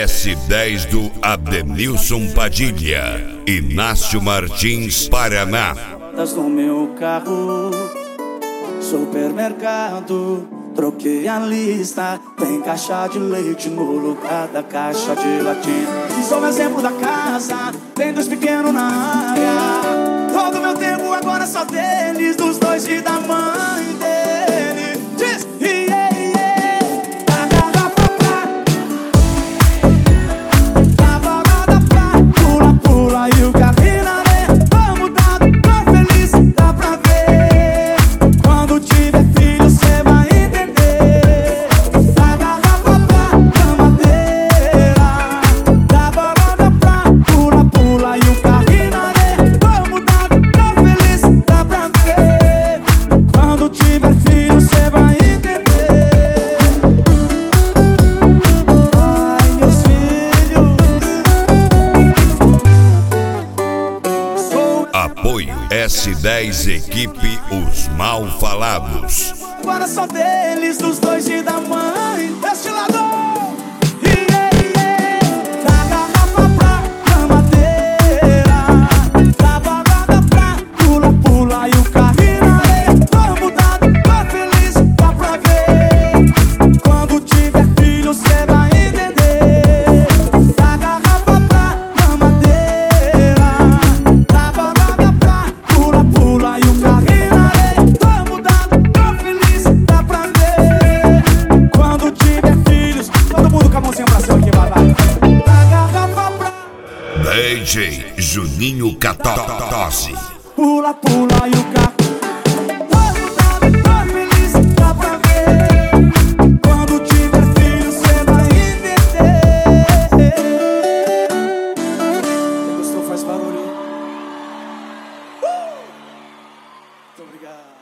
S10 do Adenilson Padilha, Inácio Martins, Paraná. No meu carro, supermercado, troquei a lista. Tem caixa de leite no lugar da caixa de latim. Sou o exemplo da casa, tem dois pequenos na área. Todo meu tempo agora é só deles, dos dois e da mãe dele. Diz, yeah, yeah. Da garrafa pra, da balada pra, pula, pula e o carrinho na areia. Vamos dar, tô feliz, dá pra ver. Quando tiver filho cê vai entender. Da garrafa pra, da madeira. Da balada pra, pula, pula e o carrinho na areia. Vamos dar, tô feliz, dá pra ver. Quando tiver filho cê vai entender. Ai, meus filhos. Sou Apoio S10 Equipe Os Mal Falados. agora só deles, dos dois e da mãe. Deste lado. Da garrafa pra, da madeira. Da balada pra, pula, pula e o carrinho na areia. Vamos dar, tô feliz, dá pra ver. Quando tiver filho cê vai entender. Da garrafa pra, da madeira. Da balada pra, pula, pula e o carrinho na areia. Vamos dar, tô feliz, dá pra ver. Quando tiver filhos, todo mundo com a mãozinha pra cima aqui, vai, vai. Da garrafa pra, DJ Juninho Catose. pula, pula e o carro. Vamos dar, tô feliz, dá pra ver. Quando tiver filho cê vai entender. Quem gostou faz barulho. Muito obrigado.